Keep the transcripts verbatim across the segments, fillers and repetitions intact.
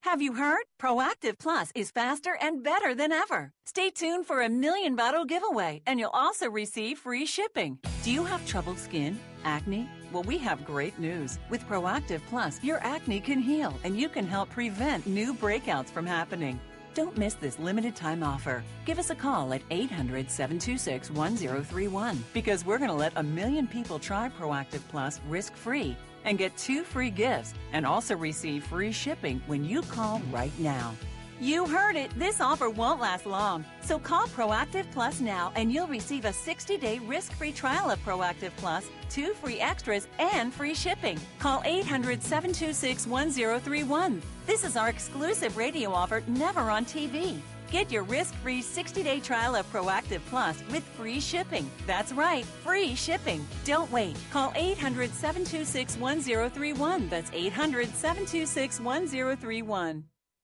Have you heard? Proactive Plus is faster and better than ever. Stay tuned for a million bottle giveaway, and you'll also receive free shipping. Do you have troubled skin? Acne? Well, we have great news. With Proactive Plus, your acne can heal, and you can help prevent new breakouts from happening. Don't miss this limited time offer. Give us a call at eight hundred, seven two six, one zero three one because we're going to let a million people try Proactive Plus risk-free and get two free gifts and also receive free shipping when you call right now. You heard it. This offer won't last long. So call Proactive Plus now and you'll receive a sixty-day risk-free trial of Proactive Plus, two free extras, and free shipping. Call eight hundred, seven two six, one zero three one. This is our exclusive radio offer, never on T V. Get your risk-free sixty-day trial of Proactive Plus with free shipping. That's right, free shipping. Don't wait. Call eight hundred, seven two six, one zero three one. That's eight hundred, seven two six, one zero three one.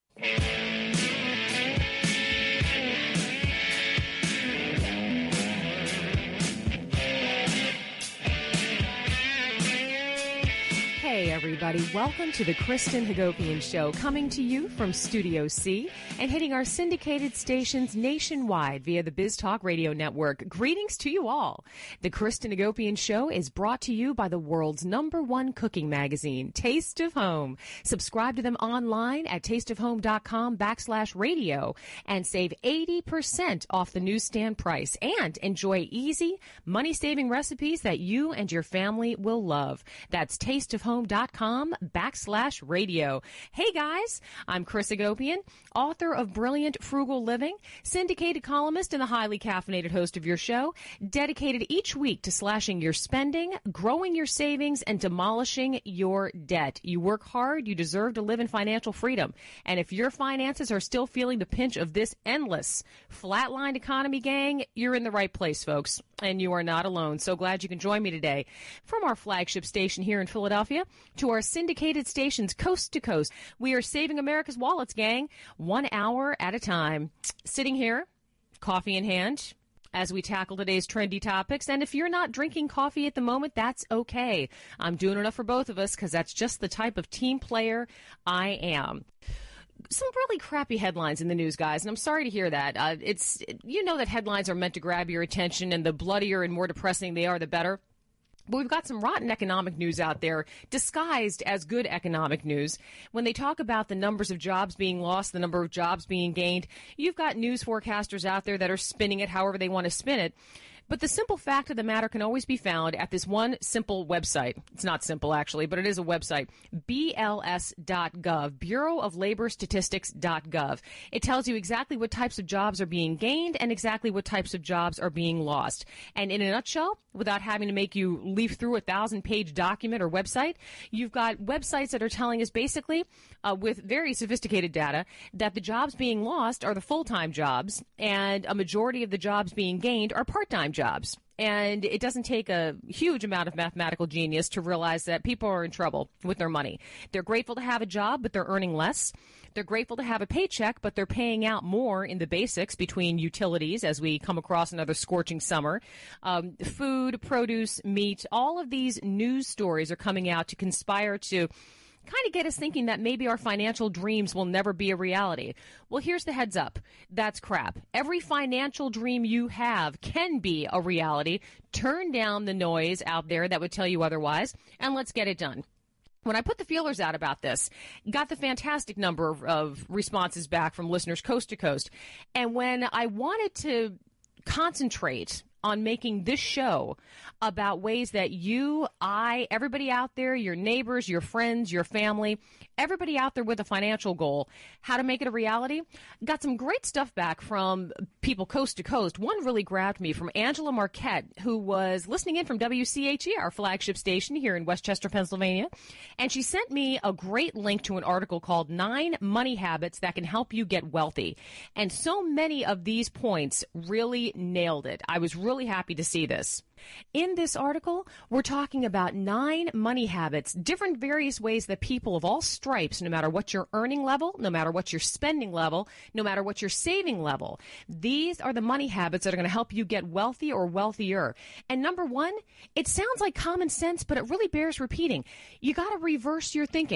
Hey everybody, welcome to the Kristen Hagopian Show, coming to you from Studio C and hitting our syndicated stations nationwide via the BizTalk Radio Network. Greetings to you all. The Kristen Hagopian Show is brought to you by the world's number one cooking magazine, Taste of Home. Subscribe to them online at tasteofhome.com backslash radio and save eighty percent off the newsstand price and enjoy easy, money-saving recipes that you and your family will love. That's tasteofhome.com backslash radio. Hey guys, I'm Chris Hagopian, author of Brilliant Frugal Living, syndicated columnist and the highly caffeinated host of your show, dedicated each week to slashing your spending, growing your savings, and demolishing your debt. You work hard, you deserve to live in financial freedom. And if your finances are still feeling the pinch of this endless, flatlined economy, gang, you're in the right place, folks. And you are not alone. So glad you can join me today from our flagship station here in Philadelphia to our syndicated stations coast to coast. We are saving America's wallets, gang, one hour at a time. Sitting here, coffee in hand, as we tackle today's trendy topics. And if you're not drinking coffee at the moment, that's okay. I'm doing enough for both of us because that's just the type of team player I am. Some really crappy headlines in the news, guys, and I'm sorry to hear that. Uh, it's you know that headlines are meant to grab your attention, and the bloodier and more depressing they are, the better. But we've got some rotten economic news out there disguised as good economic news. When they talk about the numbers of jobs being lost, the number of jobs being gained, you've got news forecasters out there that are spinning it however they want to spin it. But the simple fact of the matter can always be found at this one simple website. It's not simple, actually, but it is a website, B L S dot gov, Bureau of Labor Statistics dot gov. It tells you exactly what types of jobs are being gained and exactly what types of jobs are being lost. And in a nutshell, without having to make you leaf through a thousand-page document or website, you've got websites that are telling us basically, uh, with very sophisticated data, that the jobs being lost are the full-time jobs, and a majority of the jobs being gained are part-time jobs. And it doesn't take a huge amount of mathematical genius to realize that people are in trouble with their money. They're grateful to have a job, but they're earning less. They're grateful to have a paycheck, but they're paying out more in the basics between utilities as we come across another scorching summer. Um, food, produce, meat, all of these news stories are coming out to conspire to kind of get us thinking that maybe our financial dreams will never be a reality. Well, here's the heads up. That's crap. Every financial dream you have can be a reality. Turn down the noise out there that would tell you otherwise, and let's get it done. When I put the feelers out about this, got the fantastic number of, of responses back from listeners coast to coast. And when I wanted to concentrate on making this show about ways that you, I, everybody out there, your neighbors, your friends, your family, everybody out there with a financial goal, how to make it a reality. Got some great stuff back from people coast to coast. One really grabbed me from Angela Marquette, who was listening in from W C H E, our flagship station here in Westchester, Pennsylvania. And she sent me a great link to an article called Nine Money Habits That Can Help You Get Wealthy. And so many of these points really nailed it. I was really happy to see this. In this article, we're talking about nine money habits, different various ways that people of all stripes, no matter what your earning level, no matter what your spending level, no matter what your saving level, these are the money habits that are going to help you get wealthy or wealthier. And number one, it sounds like common sense, but it really bears repeating. You got to reverse your thinking.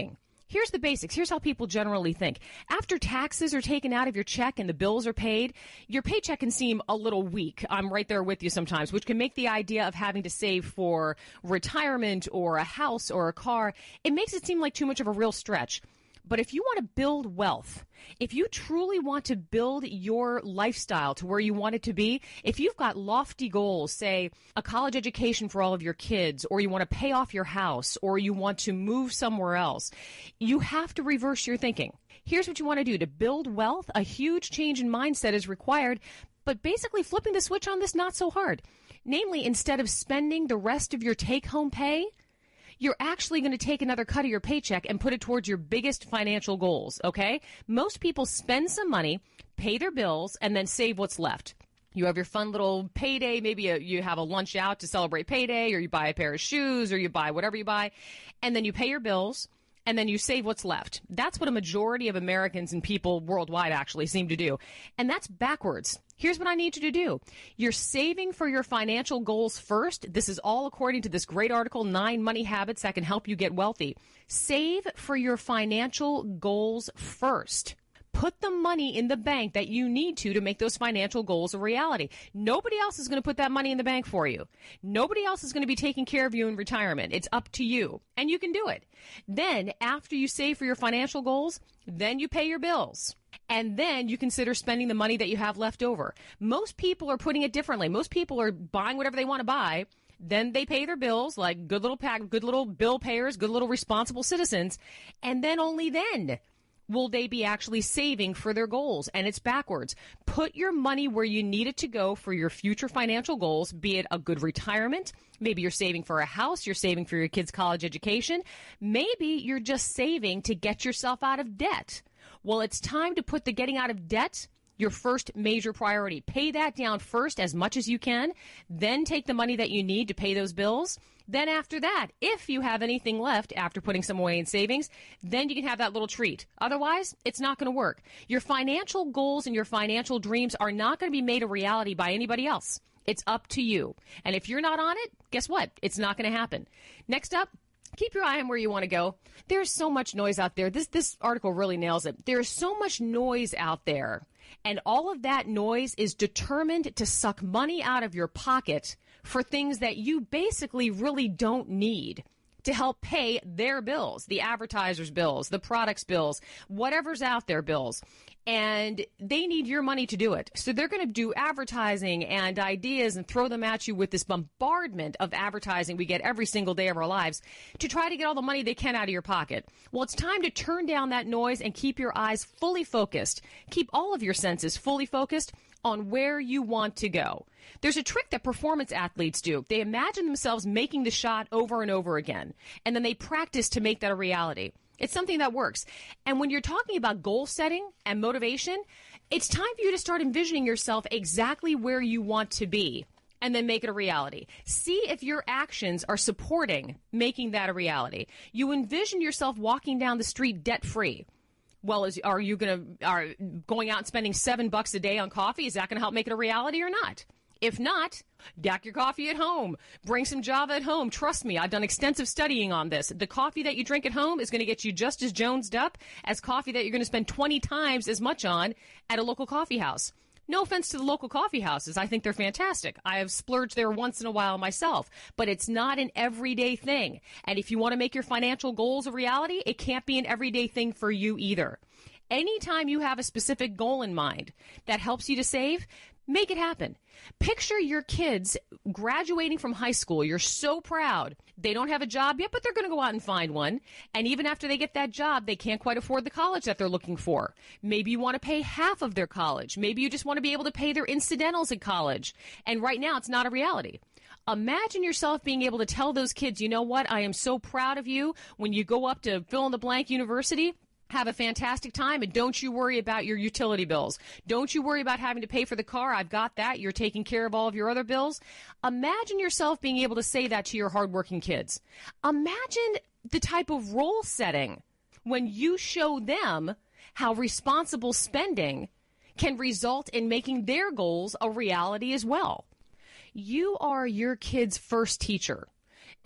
Here's the basics. Here's how people generally think. After taxes are taken out of your check and the bills are paid, your paycheck can seem a little weak. I'm right there with you sometimes, which can make the idea of having to save for retirement or a house or a car, it makes it seem like too much of a real stretch. But if you want to build wealth, if you truly want to build your lifestyle to where you want it to be, if you've got lofty goals, say a college education for all of your kids, or you want to pay off your house, or you want to move somewhere else, you have to reverse your thinking. Here's what you want to do. To build wealth, a huge change in mindset is required, but basically flipping the switch on this, not so hard. Namely, instead of spending the rest of your take-home pay, you're actually going to take another cut of your paycheck and put it towards your biggest financial goals, okay? Most people spend some money, pay their bills, and then save what's left. You have your fun little payday. Maybe a, you have a lunch out to celebrate payday, or you buy a pair of shoes, or you buy whatever you buy, and then you pay your bills, and then you save what's left. That's what a majority of Americans and people worldwide actually seem to do, and that's backwards. Here's what I need you to do. You're saving for your financial goals first. This is all according to this great article, Nine Money Habits That Can Help You Get Wealthy. Save for your financial goals first. Put the money in the bank that you need to to make those financial goals a reality. Nobody else is going to put that money in the bank for you. Nobody else is going to be taking care of you in retirement. It's up to you, and you can do it. Then, after you save for your financial goals, then you pay your bills. And then you consider spending the money that you have left over. Most people are putting it differently. Most people are buying whatever they want to buy. Then they pay their bills like good little pack, good little bill payers, good little responsible citizens. And then only then will they be actually saving for their goals. And it's backwards. Put your money where you need it to go for your future financial goals, be it a good retirement. Maybe you're saving for a house. You're saving for your kids' college education. Maybe you're just saving to get yourself out of debt. Well, it's time to put the getting out of debt your first major priority. Pay that down first as much as you can, then take the money that you need to pay those bills. Then after that, if you have anything left after putting some away in savings, then you can have that little treat. Otherwise, it's not going to work. Your financial goals and your financial dreams are not going to be made a reality by anybody else. It's up to you. And if you're not on it, guess what? It's not going to happen. Next up, keep your eye on where you want to go. There's so much noise out there. This this article really nails it. There's so much noise out there, and all of that noise is determined to suck money out of your pocket for things that you basically really don't need to help pay their bills, the advertisers' bills, the products' bills, whatever's out there bills. And they need your money to do it. So they're going to do advertising and ideas and throw them at you with this bombardment of advertising we get every single day of our lives to try to get all the money they can out of your pocket. Well, it's time to turn down that noise and keep your eyes fully focused. Keep all of your senses fully focused on where you want to go. There's a trick that performance athletes do. They imagine themselves making the shot over and over again, and then they practice to make that a reality. It's something that works. And when you're talking about goal setting and motivation, it's time for you to start envisioning yourself exactly where you want to be and then make it a reality. See if your actions are supporting making that a reality. You envision yourself walking down the street debt-free. Well, is, are you going to are going out and spending seven bucks a day on coffee? Is that going to help make it a reality or not? If not, dack your coffee at home. Bring some Java at home. Trust me, I've done extensive studying on this. The coffee that you drink at home is going to get you just as jonesed up as coffee that you're going to spend twenty times as much on at a local coffee house. No offense to the local coffee houses. I think they're fantastic. I have splurged there once in a while myself, but it's not an everyday thing. And if you want to make your financial goals a reality, it can't be an everyday thing for you either. Anytime you have a specific goal in mind that helps you to save, make it happen. Picture your kids graduating from high school. You're so proud. They don't have a job yet, but they're going to go out and find one. And even after they get that job, they can't quite afford the college that they're looking for. Maybe you want to pay half of their college. Maybe you just want to be able to pay their incidentals at college. And right now, it's not a reality. Imagine yourself being able to tell those kids, you know what, I am so proud of you when you go up to fill in the blank university. Have a fantastic time, and don't you worry about your utility bills. Don't you worry about having to pay for the car. I've got that. You're taking care of all of your other bills. Imagine yourself being able to say that to your hardworking kids. Imagine the type of role setting when you show them how responsible spending can result in making their goals a reality as well. You are your kids' first teacher.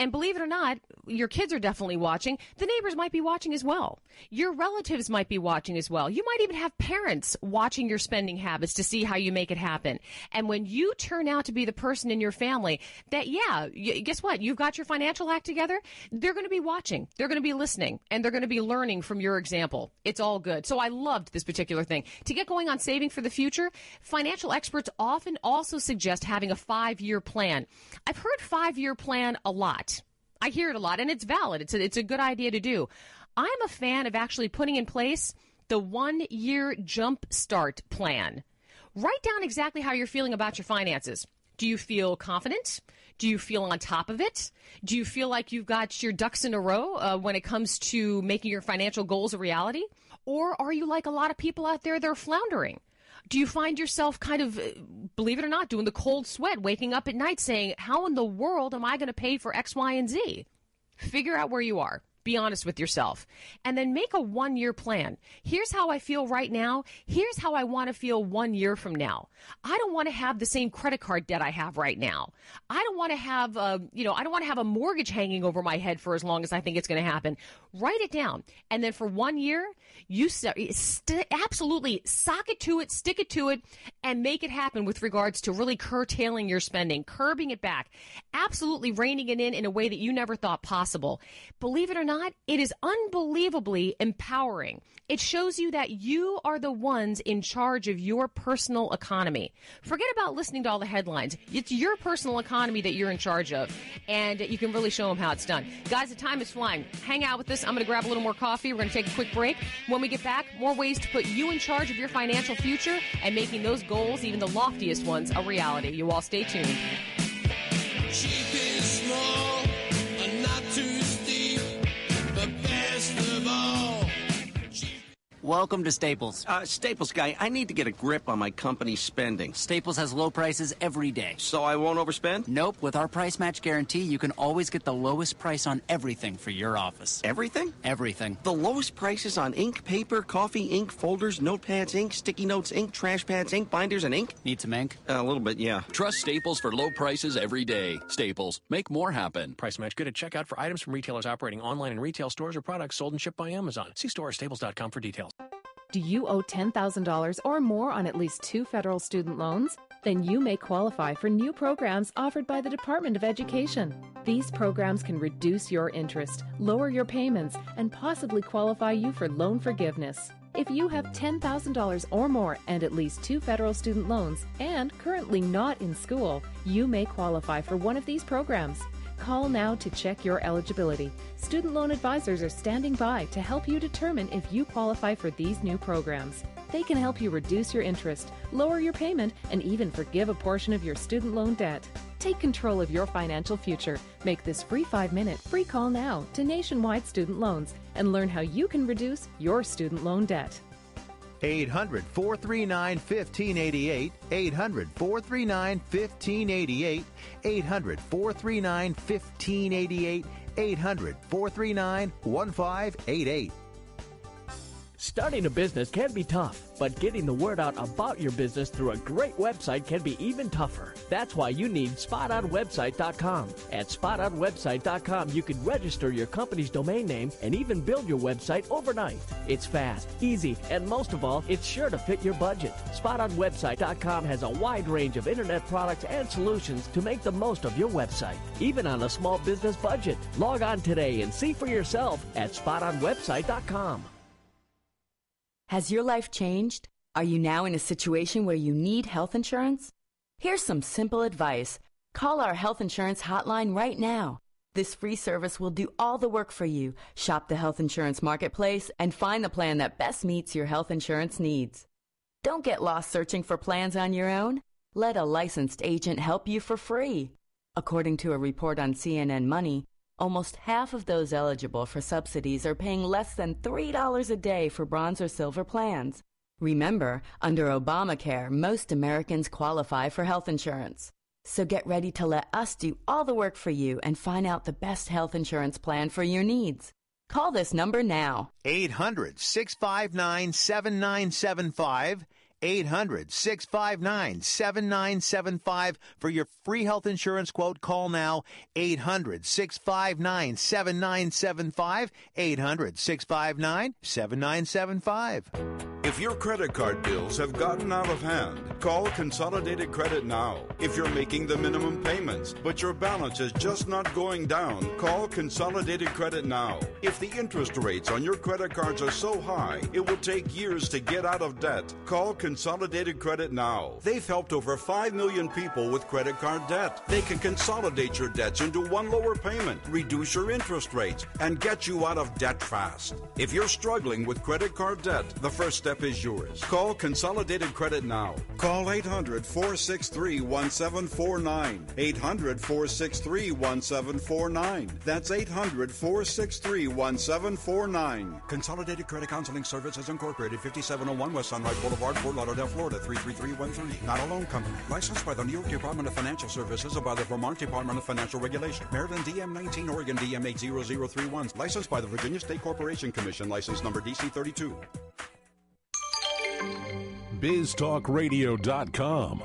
And believe it or not, your kids are definitely watching. The neighbors might be watching as well. Your relatives might be watching as well. You might even have parents watching your spending habits to see how you make it happen. And when you turn out to be the person in your family that, yeah, guess what? You've got your financial act together. They're going to be watching. They're going to be listening. And they're going to be learning from your example. It's all good. So I loved this particular thing. To get going on saving for the future, financial experts often also suggest having a five-year plan. I've heard five-year plan a lot. I hear it a lot, and it's valid. It's a, it's a good idea to do. I'm a fan of actually putting in place the one-year jump start plan. Write down exactly how you're feeling about your finances. Do you feel confident? Do you feel on top of it? Do you feel like you've got your ducks in a row uh, when it comes to making your financial goals a reality? Or are you like a lot of people out there that are floundering? Do you find yourself kind of, believe it or not, doing the cold sweat, waking up at night saying, how in the world am I going to pay for X, Y, and Z? Figure out where you are. Be honest with yourself. And then make a one-year plan. Here's how I feel right now. Here's how I want to feel one year from now. I don't want to have the same credit card debt I have right now. I don't want to have, uh, you know, I don't want to have a mortgage hanging over my head for as long as I think it's going to happen. Write it down. And then for one year, you st- absolutely sock it to it, stick it to it, and make it happen with regards to really curtailing your spending, curbing it back, absolutely reining it in in a way that you never thought possible. Believe it or not, Not, it is unbelievably empowering. It shows you that you are the ones in charge of your personal economy. Forget about listening to all the headlines. It's your personal economy that you're in charge of, and you can really show them how it's done. Guys, the time is flying. Hang out with us. I'm going to grab a little more coffee. We're going to take a quick break. When we get back, more ways to put you in charge of your financial future and making those goals, even the loftiest ones, a reality. You all stay tuned. Cheap is small, and not too steep. Best of all. Welcome to Staples. Uh, Staples guy, I need to get a grip on my company's spending. Staples has low prices every day. So I won't overspend? Nope. With our price match guarantee, you can always get the lowest price on everything for your office. Everything? Everything. The lowest prices on ink, paper, coffee, ink, folders, notepads, ink, sticky notes, ink, trash pads, ink, binders, and ink? Need some ink? Uh, a little bit, yeah. Trust Staples for low prices every day. Staples. Make more happen. Price match good at checkout for items from retailers operating online in retail stores or products sold and shipped by Amazon. See store or staples dot com for details. Do you owe ten thousand dollars or more on at least two federal student loans? Then you may qualify for new programs offered by the Department of Education. These programs can reduce your interest, lower your payments, and possibly qualify you for loan forgiveness. If you have ten thousand dollars or more and at least two federal student loans and currently not in school, you may qualify for one of these programs. Call now to check your eligibility. Student loan advisors are standing by to help you determine if you qualify for these new programs. They can help you reduce your interest, lower your payment, and even forgive a portion of your student loan debt. Take control of your financial future. Make this free five-minute free call now to Nationwide Student Loans and learn how you can reduce your student loan debt. eight hundred, four three nine, one five eight eight, eight hundred, four three nine, one five eight eight, eight hundred, four three nine, one five eight eight, eight hundred, four three nine, one five eight eight. Starting a business can be tough, but getting the word out about your business through a great website can be even tougher. That's why you need spot on website dot com. At spot on website dot com, you can register your company's domain name and even build your website overnight. It's fast, easy, and most of all, it's sure to fit your budget. spot on website dot com has a wide range of internet products and solutions to make the most of your website, even on a small business budget. Log on today and see for yourself at spot on website dot com. Has your life changed? Are you now in a situation where you need health insurance? Here's some simple advice. Call our health insurance hotline right now. This free service will do all the work for you. Shop the health insurance marketplace and find the plan that best meets your health insurance needs. Don't get lost searching for plans on your own. Let a licensed agent help you for free. According to a report on C N N Money, almost half of those eligible for subsidies are paying less than three dollars a day for bronze or silver plans. Remember, under Obamacare, most Americans qualify for health insurance. So get ready to let us do all the work for you and find out the best health insurance plan for your needs. Call this number now. eight hundred, six five nine, seven nine seven five. eight hundred, six five nine, seven nine seven five for your free health insurance quote. Call now, eight hundred, six five nine, seven nine seven five, eight hundred, six five nine, seven nine seven five. If your credit card bills have gotten out of hand, call Consolidated Credit now. If you're making the minimum payments, but your balance is just not going down, call Consolidated Credit now. If the interest rates on your credit cards are so high, it will take years to get out of debt, call Consolidated Credit now. They've helped over five million people with credit card debt. They can consolidate your debts into one lower payment, reduce your interest rates, and get you out of debt fast. If you're struggling with credit card debt, the first step is yours. Call Consolidated Credit now. Call eight hundred, four six three, one seven four nine. eight hundred, four six three, one seven four nine. That's eight hundred, four six three, one seven four nine. Consolidated Credit Counseling Services Incorporated, fifty-seven oh one West Sunrise Boulevard, Fort Lauderdale, Florida, three three three one three. Not a loan company. Licensed by the New York Department of Financial Services or by the Vermont Department of Financial Regulation. Maryland D M nineteen, Oregon D M eight zero zero three one. Licensed by the Virginia State Corporation Commission. License number D C thirty-two. biz talk radio dot com.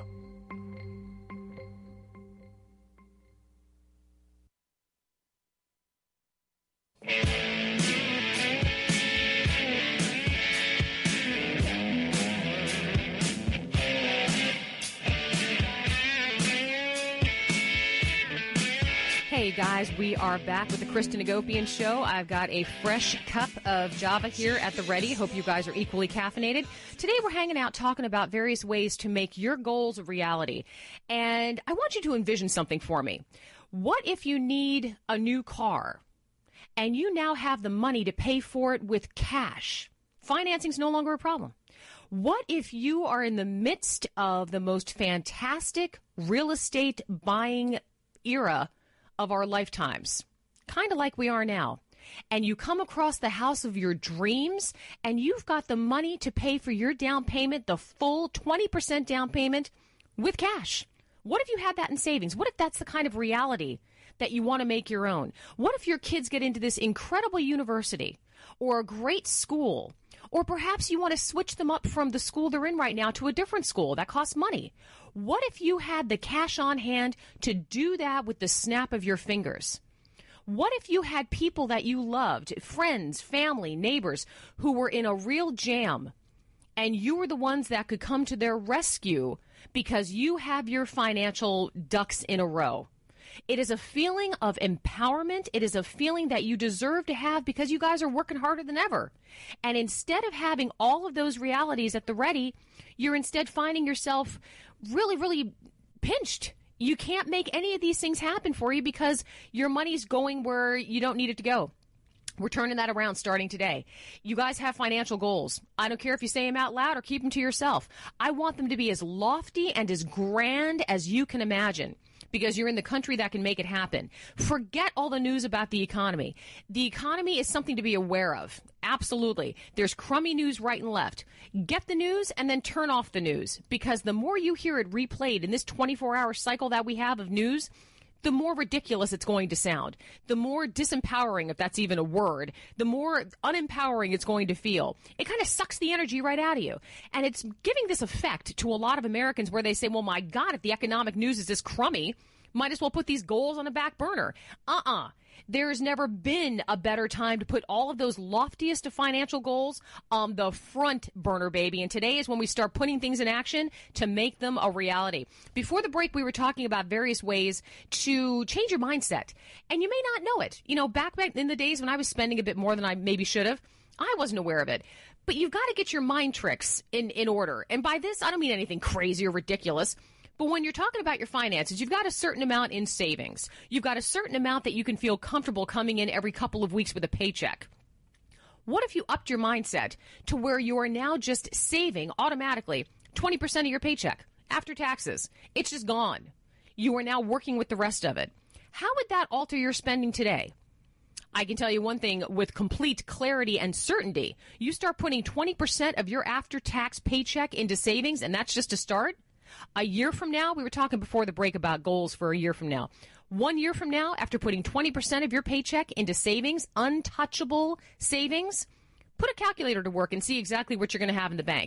Hey guys, we are back with the Kristen Hagopian Show. I've got a fresh cup of Java here at the ready. Hope you guys are equally caffeinated. Today we're hanging out talking about various ways to make your goals a reality. And I want you to envision something for me. What if you need a new car and you now have the money to pay for it with cash? Financing's no longer a problem. What if you are in the midst of the most fantastic real estate buying era of our lifetimes, kind of like we are now, and you come across the house of your dreams and you've got the money to pay for your down payment, the full twenty percent down payment with cash? What if you had that in savings? What if that's the kind of reality that you want to make your own? What if your kids get into this incredible university or a great school, or perhaps you want to switch them up from the school they're in right now to a different school that costs money? What if you had the cash on hand to do that with the snap of your fingers? What if you had people that you loved, friends, family, neighbors, who were in a real jam, and you were the ones that could come to their rescue because you have your financial ducks in a row? It is a feeling of empowerment. It is a feeling that you deserve to have because you guys are working harder than ever. And instead of having all of those realities at the ready, you're instead finding yourself really, really pinched. You can't make any of these things happen for you because your money's going where you don't need it to go. We're turning that around starting today. You guys have financial goals. I don't care if you say them out loud or keep them to yourself. I want them to be as lofty and as grand as you can imagine, because you're in the country that can make it happen. Forget all the news about the economy. The economy is something to be aware of. Absolutely. There's crummy news right and left. Get the news and then turn off the news, because the more you hear it replayed in this twenty-four hour cycle that we have of news, the more ridiculous it's going to sound, the more disempowering, if that's even a word, the more unempowering it's going to feel. It kind of sucks the energy right out of you. And it's giving this effect to a lot of Americans where they say, well, my God, if the economic news is this crummy, might as well put these goals on the back burner. Uh-uh. There's never been a better time to put all of those loftiest of financial goals on the front burner, baby. And today is when we start putting things in action to make them a reality. Before the break, we were talking about various ways to change your mindset. And you may not know it. You know, back back in the days when I was spending a bit more than I maybe should have, I wasn't aware of it. But you've got to get your mind tricks in, in order. And by this, I don't mean anything crazy or ridiculous. But when you're talking about your finances, you've got a certain amount in savings. You've got a certain amount that you can feel comfortable coming in every couple of weeks with a paycheck. What if you upped your mindset to where you are now just saving automatically twenty percent of your paycheck after taxes? It's just gone. You are now working with the rest of it. How would that alter your spending today? I can tell you one thing with complete clarity and certainty. You start putting twenty percent of your after-tax paycheck into savings, and that's just a start. A year from now, we were talking before the break about goals for a year from now. One year from now, after putting twenty percent of your paycheck into savings, untouchable savings, put a calculator to work and see exactly what you're going to have in the bank.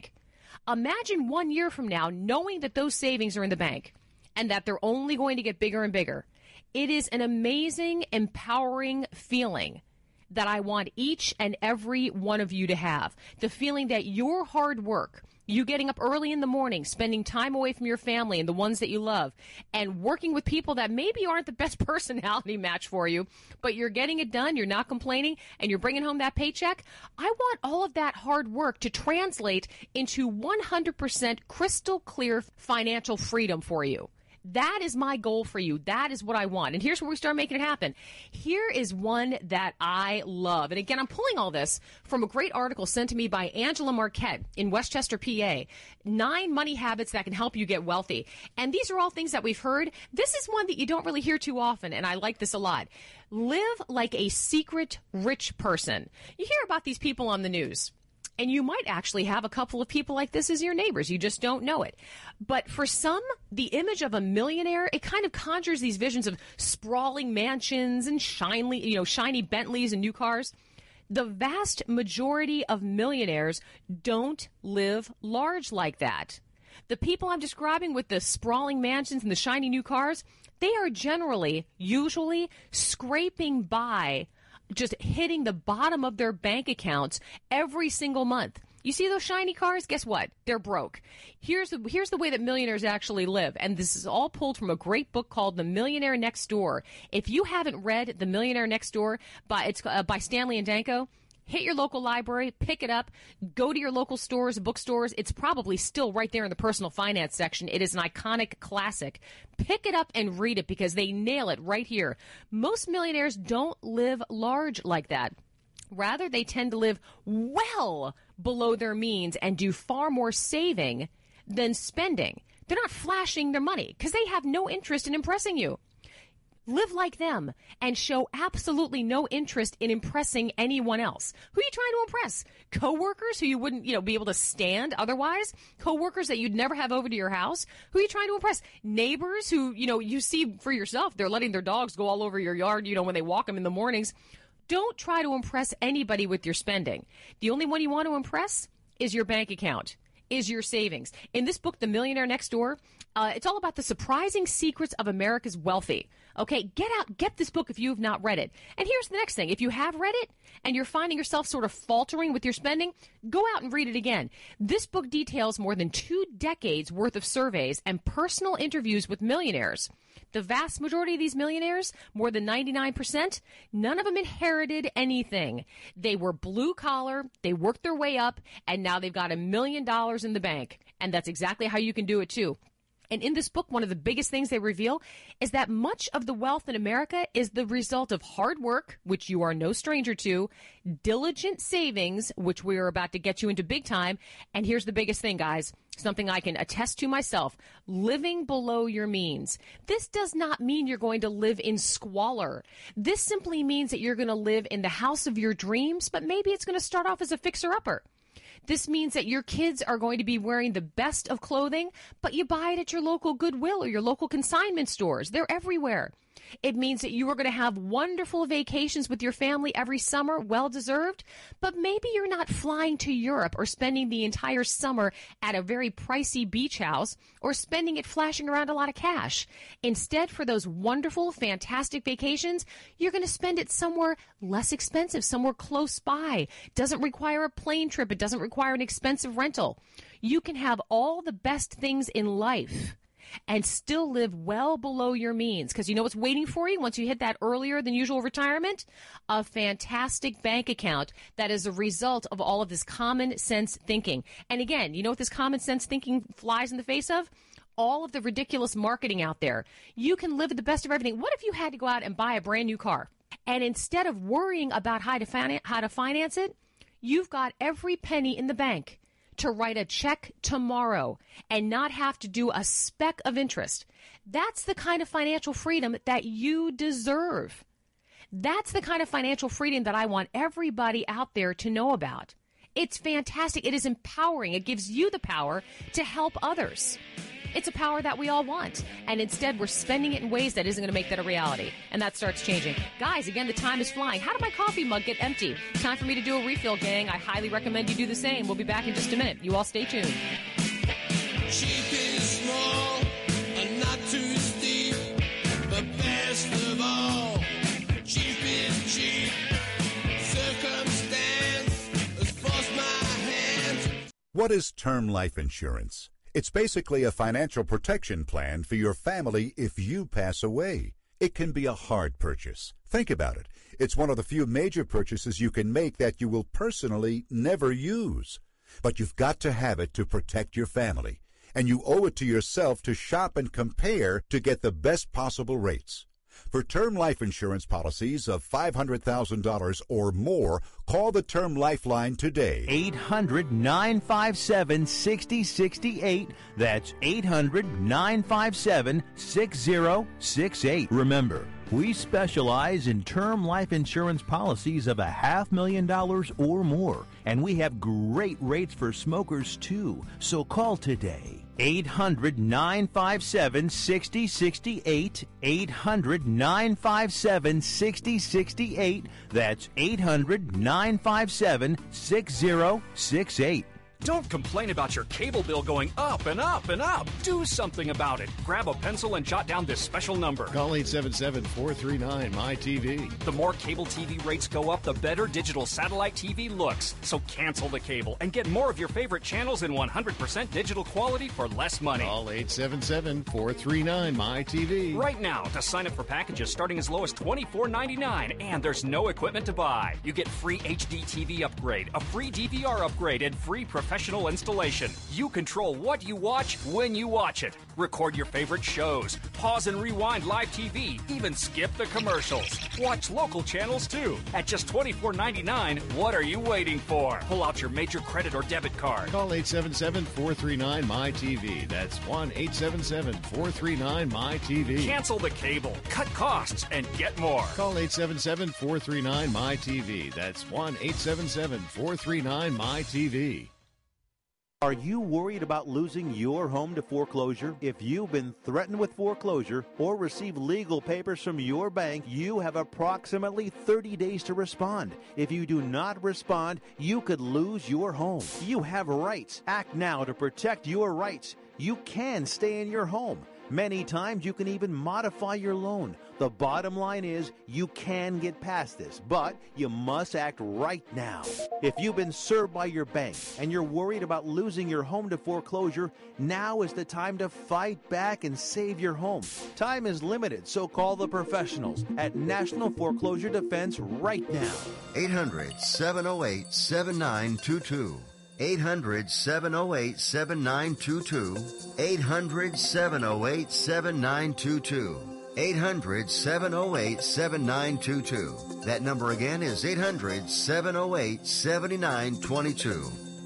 Imagine one year from now knowing that those savings are in the bank and that they're only going to get bigger and bigger. It is an amazing, empowering feeling that I want each and every one of you to have. The feeling that your hard work, you getting up early in the morning, spending time away from your family and the ones that you love, and working with people that maybe aren't the best personality match for you, but you're getting it done, you're not complaining, and you're bringing home that paycheck. I want all of that hard work to translate into one hundred percent crystal clear financial freedom for you. That is my goal for you. That is what I want. And here's where we start making it happen. Here is one that I love. And again, I'm pulling all this from a great article sent to me by Angela Marquette in Westchester, P A. Nine money habits that can help you get wealthy. And these are all things that we've heard. This is one that you don't really hear too often, and I like this a lot. Live like a secret rich person. You hear about these people on the news. And you might actually have a couple of people like this as your neighbors. You just don't know it. But for some, the image of a millionaire, it kind of conjures these visions of sprawling mansions and shiny, you know, shiny Bentleys and new cars. The vast majority of millionaires don't live large like that. The people I'm describing with the sprawling mansions and the shiny new cars, they are generally, usually, scraping by, just hitting the bottom of their bank accounts every single month. You see those shiny cars? Guess what? They're broke. Here's the, here's the way that millionaires actually live. And this is all pulled from a great book called The Millionaire Next Door. If you haven't read The Millionaire Next Door, by, it's uh, by Stanley and Danko, hit your local library, pick it up, go to your local stores, bookstores. It's probably still right there in the personal finance section. It is an iconic classic. Pick it up and read it because they nail it right here. Most millionaires don't live large like that. Rather, they tend to live well below their means and do far more saving than spending. They're not flashing their money because they have no interest in impressing you. Live like them and show absolutely no interest in impressing anyone else. Who are you trying to impress? Coworkers who you wouldn't, you know, be able to stand otherwise? Coworkers that you'd never have over to your house? Who are you trying to impress? Neighbors who, you know, you see for yourself, they're letting their dogs go all over your yard, you know, when they walk them in the mornings. Don't try to impress anybody with your spending. The only one you want to impress is your bank account, is your savings. In this book, The Millionaire Next Door, uh, it's all about the surprising secrets of America's wealthy. Okay, get out, get this book if you have not read it. And here's the next thing. If you have read it and you're finding yourself sort of faltering with your spending, go out and read it again. This book details more than two decades worth of surveys and personal interviews with millionaires. The vast majority of these millionaires, more than ninety-nine percent, none of them inherited anything. They were blue collar, they worked their way up, and now they've got a million dollars in the bank. And that's exactly how you can do it too. And in this book, one of the biggest things they reveal is that much of the wealth in America is the result of hard work, which you are no stranger to, diligent savings, which we are about to get you into big time. And here's the biggest thing, guys, something I can attest to myself, living below your means. This does not mean you're going to live in squalor. This simply means that you're going to live in the house of your dreams, but maybe it's going to start off as a fixer-upper. This means that your kids are going to be wearing the best of clothing, but you buy it at your local Goodwill or your local consignment stores. They're everywhere. It means that you are going to have wonderful vacations with your family every summer, well-deserved, but maybe you're not flying to Europe or spending the entire summer at a very pricey beach house or spending it flashing around a lot of cash. Instead, for those wonderful, fantastic vacations, you're going to spend it somewhere less expensive, somewhere close by. It doesn't require a plane trip. It doesn't require an expensive rental. You can have all the best things in life and still live well below your means. Because you know what's waiting for you once you hit that earlier than usual retirement? A fantastic bank account that is a result of all of this common sense thinking. And again, you know what this common sense thinking flies in the face of? All of the ridiculous marketing out there. You can live at the best of everything. What if you had to go out and buy a brand new car? And instead of worrying about how to, fin- how to finance it, you've got every penny in the bank to write a check tomorrow and not have to do a speck of interest. That's the kind of financial freedom that you deserve. That's the kind of financial freedom that I want everybody out there to know about. It's fantastic. It is empowering. It gives you the power to help others. It's a power that we all want. And instead, we're spending it in ways that isn't going to make that a reality. And that starts changing. Guys, again, the time is flying. How did my coffee mug get empty? Time for me to do a refill, gang. I highly recommend you do the same. We'll be back in just a minute. You all stay tuned. Cheap is small and not too steep, but best of all, cheap is cheap. Circumstance has forced my hands. What is term life insurance? It's basically a financial protection plan for your family if you pass away. It can be a hard purchase. Think about it. It's one of the few major purchases you can make that you will personally never use. But you've got to have it to protect your family. And you owe it to yourself to shop and compare to get the best possible rates. For term life insurance policies of five hundred thousand dollars or more, call the Term Lifeline today. eight hundred, nine five seven, six zero six eight. That's eight hundred, nine five seven, six zero six eight. Remember, we specialize in term life insurance policies of a half million dollars or more, and we have great rates for smokers too. So call today. eight hundred, nine five seven, six zero six eight. eight hundred, nine five seven, six zero six eight. That's eight hundred, nine five seven, six zero six eight. Don't complain about your cable bill going up and up and up. Do something about it. Grab a pencil and jot down this special number. Call eight seven seven, four three nine, M Y T V. The more cable T V rates go up, the better digital satellite T V looks. So cancel the cable and get more of your favorite channels in one hundred percent digital quality for less money. Call eight seven seven, four three nine, M Y T V. Right now to sign up for packages starting as low as twenty-four ninety-nine, and there's no equipment to buy. You get free H D T V upgrade, a free D V R upgrade, and free professional installation. You control what you watch when you watch it. Record your favorite shows, pause and rewind live T V, even skip the commercials. Watch local channels too. At just twenty-four ninety-nine, what are you waiting for? Pull out your major credit or debit card. Call eight seven seven, four three nine, M Y T V. That's one eight seven seven, four three nine, M Y T V. Cancel the cable, cut costs, and get more. Call eight seven seven, four three nine, M Y T V. That's one eight seven seven, four three nine, M Y T V. Are you worried about losing your home to foreclosure? If you've been threatened with foreclosure or received legal papers from your bank, you have approximately thirty days to respond. If you do not respond, you could lose your home. You have rights. Act now to protect your rights. You can stay in your home. Many times you can even modify your loan. The bottom line is you can get past this, but you must act right now. If you've been served by your bank and you're worried about losing your home to foreclosure, now is the time to fight back and save your home. Time is limited, so call the professionals at National Foreclosure Defense right now. eight hundred, seven oh eight, seven nine two two. eight hundred, seven oh eight, seven nine two two. eight hundred, seven oh eight, seven nine two two. eight hundred, seven oh eight, seven nine two two. That number again is eight hundred, seven oh eight, seven nine two two.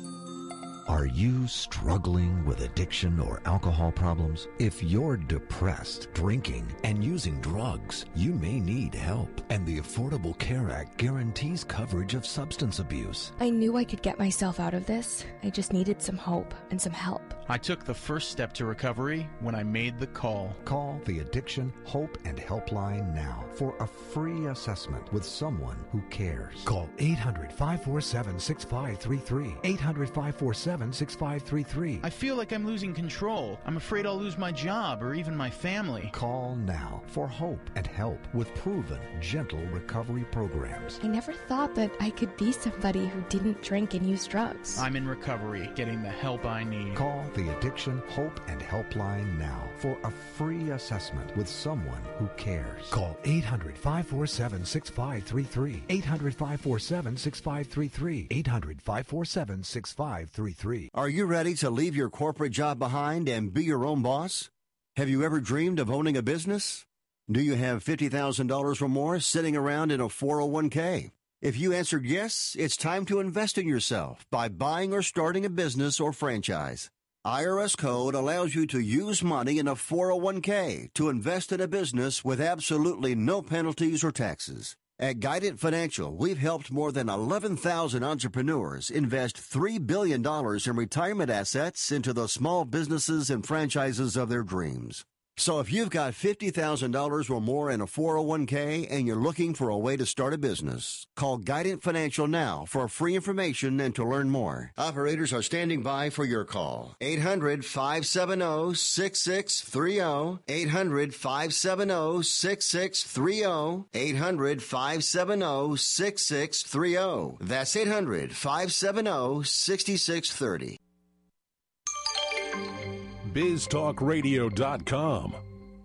Are you struggling with addiction or alcohol problems? If you're depressed, drinking, and using drugs, you may need help. And the Affordable Care Act guarantees coverage of substance abuse. I knew I could get myself out of this. I just needed some hope and some help. I took the first step to recovery when I made the call. Call the Addiction, Hope, and Helpline now for a free assessment with someone who cares. Call eight hundred, five four seven, six five three three. eight hundred, five four seven, six five three three. I feel like I'm losing control. I'm afraid I'll lose my job or even my family. Call now for hope and help with proven, gentle recovery programs. I never thought that I could be somebody who didn't drink and use drugs. I'm in recovery, getting the help I need. Call the Addiction, Hope, and Helpline now for a free assessment with someone who cares. Call eight hundred, five four seven, six five three three. eight hundred, five four seven, six five three three. eight hundred, five four seven, six five three three. Are you ready to leave your corporate job behind and be your own boss? Have you ever dreamed of owning a business? Do you have fifty thousand dollars or more sitting around in a four oh one k? If you answered yes, it's time to invest in yourself by buying or starting a business or franchise. I R S Code allows you to use money in a four oh one k to invest in a business with absolutely no penalties or taxes. At Guidant Financial, we've helped more than eleven thousand entrepreneurs invest three billion dollars in retirement assets into the small businesses and franchises of their dreams. So if you've got fifty thousand dollars or more in a four oh one k and you're looking for a way to start a business, call Guidant Financial now for free information and to learn more. Operators are standing by for your call. eight hundred, five seven zero, six six three zero. eight hundred, five seven zero, six six three zero. eight hundred, five seven zero, six six three zero. That's eight hundred, five seven zero, six six three zero. biz talk radio dot com.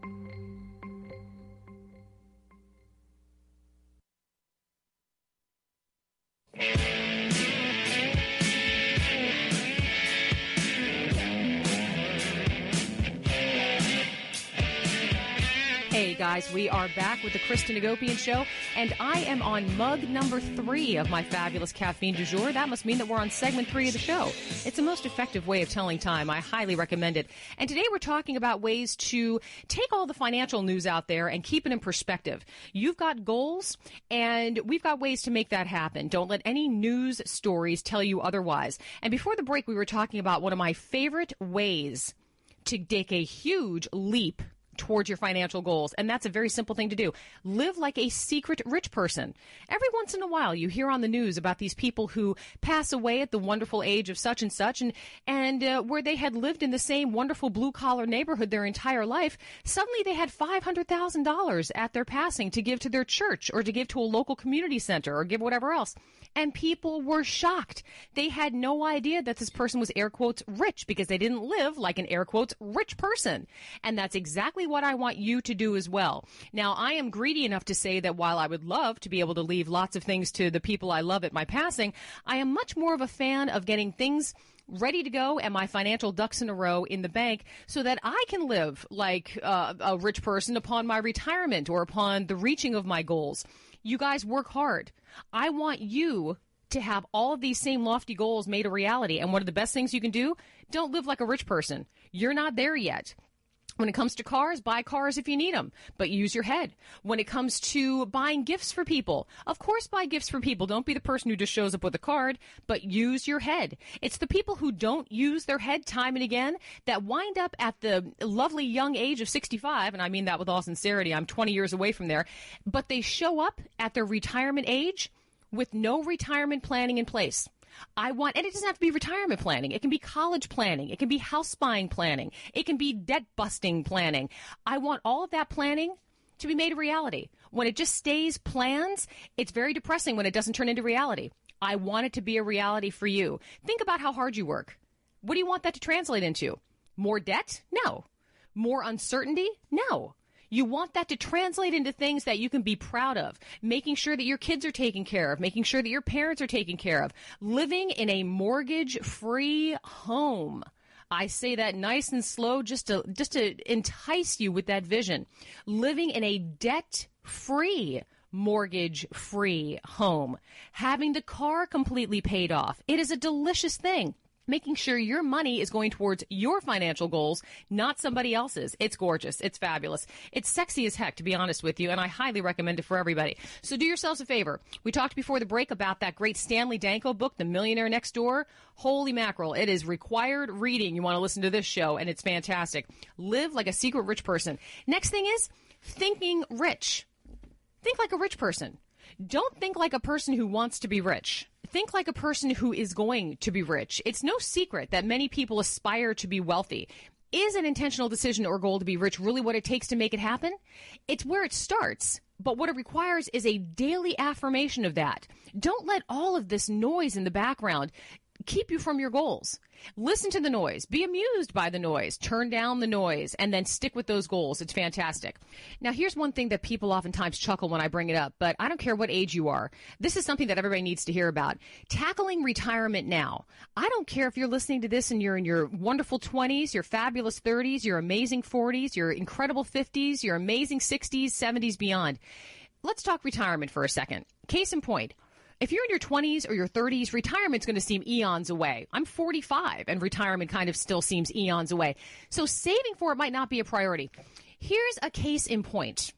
Hey guys, we are back with the Kristen Hagopian Show, and I am on mug number three of my fabulous caffeine du jour. That must mean that we're on segment three of the show. It's the most effective way of telling time. I highly recommend it. And today we're talking about ways to take all the financial news out there and keep it in perspective. You've got goals, and we've got ways to make that happen. Don't let any news stories tell you otherwise. And before the break, we were talking about one of my favorite ways to take a huge leap towards your financial goals. And that's a very simple thing to do. Live like a secret rich person. Every once in a while, you hear on the news about these people who pass away at the wonderful age of such and such, and, and uh, where they had lived in the same wonderful blue-collar neighborhood their entire life, suddenly they had five hundred thousand dollars at their passing to give to their church or to give to a local community center or give whatever else. And people were shocked. They had no idea that this person was air quotes rich because they didn't live like an air quotes rich person. And that's exactly what I want you to do as well. Now, I am greedy enough to say that while I would love to be able to leave lots of things to the people I love at my passing, I am much more of a fan of getting things ready to go and my financial ducks in a row in the bank so that I can live like uh, a rich person upon my retirement or upon the reaching of my goals. You guys work hard. I want you to have all of these same lofty goals made a reality. And one of the best things you can do, don't live like a rich person. You're not there yet. When it comes to cars, buy cars if you need them, but use your head. When it comes to buying gifts for people, of course buy gifts for people. Don't be the person who just shows up with a card, but use your head. It's the people who don't use their head time and again that wind up at the lovely young age of sixty-five, and I mean that with all sincerity. I'm twenty years away from there, but they show up at their retirement age with no retirement planning in place. I want, and it doesn't have to be retirement planning. It can be college planning. It can be house buying planning. It can be debt busting planning. I want all of that planning to be made a reality. When it just stays plans, it's very depressing when it doesn't turn into reality. I want it to be a reality for you. Think about how hard you work. What do you want that to translate into? More debt? No. More uncertainty? No. You want that to translate into things that you can be proud of, making sure that your kids are taken care of, making sure that your parents are taken care of, living in a mortgage-free home. I say that nice and slow just to just to entice you with that vision. Living in a debt-free, mortgage-free home. Having the car completely paid off. It is a delicious thing. Making sure your money is going towards your financial goals, not somebody else's. It's gorgeous. It's fabulous. It's sexy as heck, to be honest with you, and I highly recommend it for everybody. So do yourselves a favor. We talked before the break about that great Stanley Danko book, The Millionaire Next Door. Holy mackerel. It is required reading. You want to listen to this show, and it's fantastic. Live like a secret rich person. Next thing is thinking rich. Think like a rich person. Don't think like a person who wants to be rich. Think like a person who is going to be rich. It's no secret that many people aspire to be wealthy. Is an intentional decision or goal to be rich really what it takes to make it happen? It's where it starts, but what it requires is a daily affirmation of that. Don't let all of this noise in the background keep you from your goals. Listen to the noise. Be amused by the noise. Turn down the noise and then stick with those goals. It's fantastic. Now, here's one thing that people oftentimes chuckle when I bring it up, but I don't care what age you are. This is something that everybody needs to hear about. Tackling retirement now. I don't care if you're listening to this and you're in your wonderful twenties, your fabulous thirties, your amazing forties, your incredible fifties, your amazing sixties, seventies, beyond. Let's talk retirement for a second. Case in point. If you're in your twenties or your thirties, retirement's going to seem eons away. I'm forty-five, and retirement kind of still seems eons away. So saving for it might not be a priority. Here's a case in point.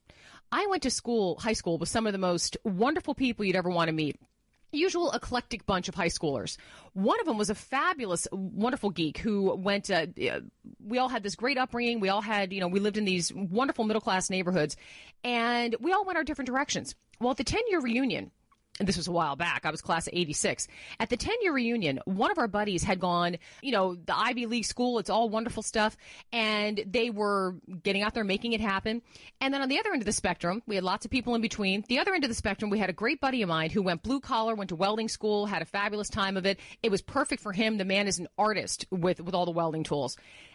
I went to school, high school, with some of the most wonderful people you'd ever want to meet. Usual eclectic bunch of high schoolers. One of them was a fabulous, wonderful geek who went, uh, we all had this great upbringing. We all had, you know, we lived in these wonderful middle-class neighborhoods, and we all went our different directions. Well, at the ten-year reunion, and this was a while back, I was class of eighty-six. At the ten-year reunion, one of our buddies had gone, you know, the Ivy League school, it's all wonderful stuff, and they were getting out there, making it happen. And then on the other end of the spectrum, we had lots of people in between. The other end of the spectrum, we had a great buddy of mine who went blue collar, went to welding school, had a fabulous time of it. It was perfect for him. The man is an artist with, with all the welding tools.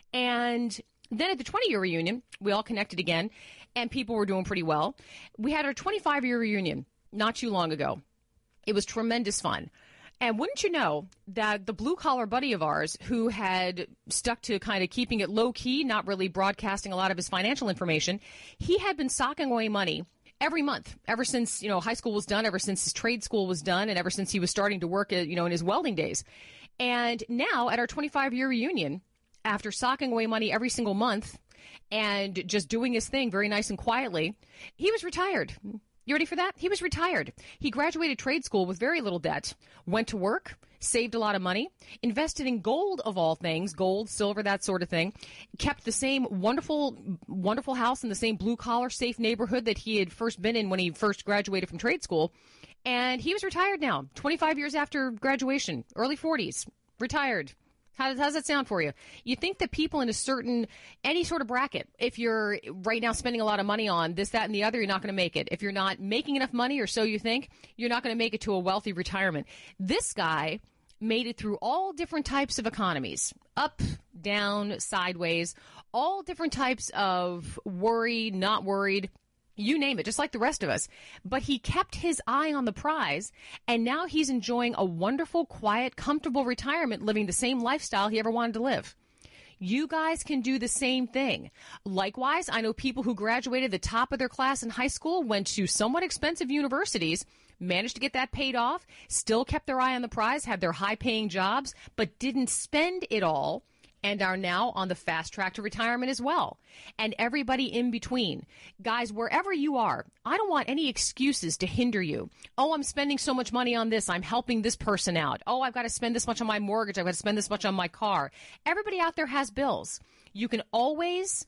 And then at the twenty-year reunion, we all connected again, and people were doing pretty well. We had our twenty-five-year reunion not too long ago. It was tremendous fun. And wouldn't you know that the blue-collar buddy of ours who had stuck to kind of keeping it low-key, not really broadcasting a lot of his financial information, he had been socking away money every month, ever since, you know, high school was done, ever since his trade school was done, and ever since he was starting to work, at, you know, in his welding days. And now, at our twenty-five-year reunion, after socking away money every single month and just doing his thing very nice and quietly, he was retired. You ready for that? He was retired. He graduated trade school with very little debt, went to work, saved a lot of money, invested in gold of all things, gold, silver, that sort of thing, kept the same wonderful, wonderful house in the same blue-collar, safe neighborhood that he had first been in when he first graduated from trade school. And he was retired now, twenty-five years after graduation, early forties, retired. How does, how does that sound for you? You think that people in a certain, any sort of bracket, if you're right now spending a lot of money on this, that, and the other, you're not going to make it. If you're not making enough money, or so you think, you're not going to make it to a wealthy retirement. This guy made it through all different types of economies, up, down, sideways, all different types of worry, not worried. You name it, just like the rest of us. But he kept his eye on the prize, and now he's enjoying a wonderful, quiet, comfortable retirement, living the same lifestyle he ever wanted to live. You guys can do the same thing. Likewise, I know people who graduated the top of their class in high school, went to somewhat expensive universities, managed to get that paid off, still kept their eye on the prize, had their high-paying jobs, but didn't spend it all, and are now on the fast track to retirement as well. And everybody in between. Guys, wherever you are, I don't want any excuses to hinder you. Oh, I'm spending so much money on this. I'm helping this person out. Oh, I've got to spend this much on my mortgage. I've got to spend this much on my car. Everybody out there has bills. You can always,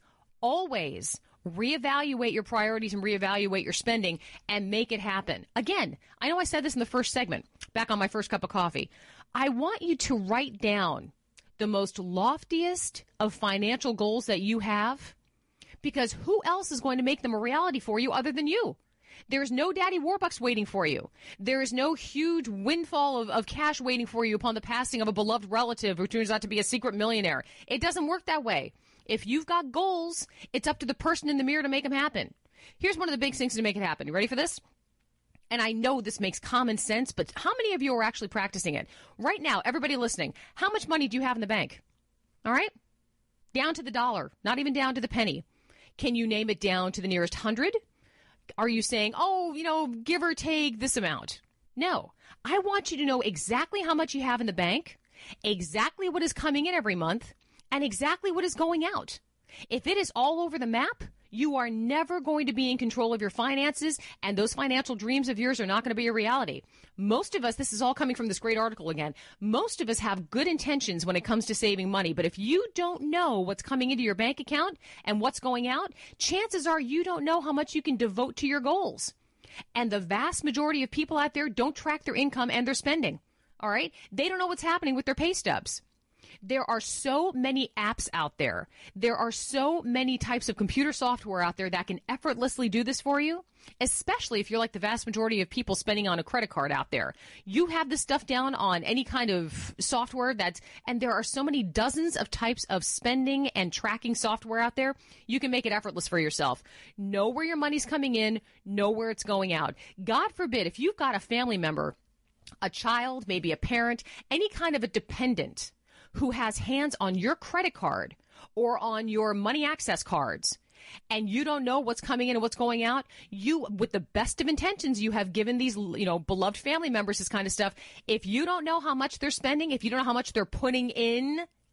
always reevaluate your priorities and reevaluate your spending and make it happen. Again, I know I said this in the first segment, back on my first cup of coffee. I want you to write down the most loftiest of financial goals that you have, because who else is going to make them a reality for you other than you? There's no Daddy Warbucks waiting for you. There is no huge windfall of, of cash waiting for you upon the passing of a beloved relative who turns out to be a secret millionaire. It doesn't work that way. If you've got goals, it's up to the person in the mirror to make them happen. Here's one of the big things to make it happen. You ready for this? And I know this makes common sense, but how many of you are actually practicing it? Right now, everybody listening, how much money do you have in the bank? All right? Down to the dollar, not even down to the penny. Can you name it down to the nearest hundred? Are you saying, oh, you know, give or take this amount? No. I want you to know exactly how much you have in the bank, exactly what is coming in every month, and exactly what is going out. If it is all over the map, you are never going to be in control of your finances, and those financial dreams of yours are not going to be a reality. Most of us, this is all coming from this great article again, most of us have good intentions when it comes to saving money, but if you don't know what's coming into your bank account and what's going out, chances are you don't know how much you can devote to your goals. And the vast majority of people out there don't track their income and their spending, all right? They don't know what's happening with their pay stubs. There are so many apps out there. There are so many types of computer software out there that can effortlessly do this for you, especially if you're like the vast majority of people spending on a credit card out there. You have this stuff down on any kind of software that's, and there are so many dozens of types of spending and tracking software out there, you can make it effortless for yourself. Know where your money's coming in, know where it's going out. God forbid, if you've got a family member, a child, maybe a parent, any kind of a dependent who has hands on your credit card or on your money access cards, and you don't know what's coming in and what's going out, you, with the best of intentions, you have given these, you know, beloved family members this kind of stuff. If you don't know how much they're spending, if you don't know how much they're putting in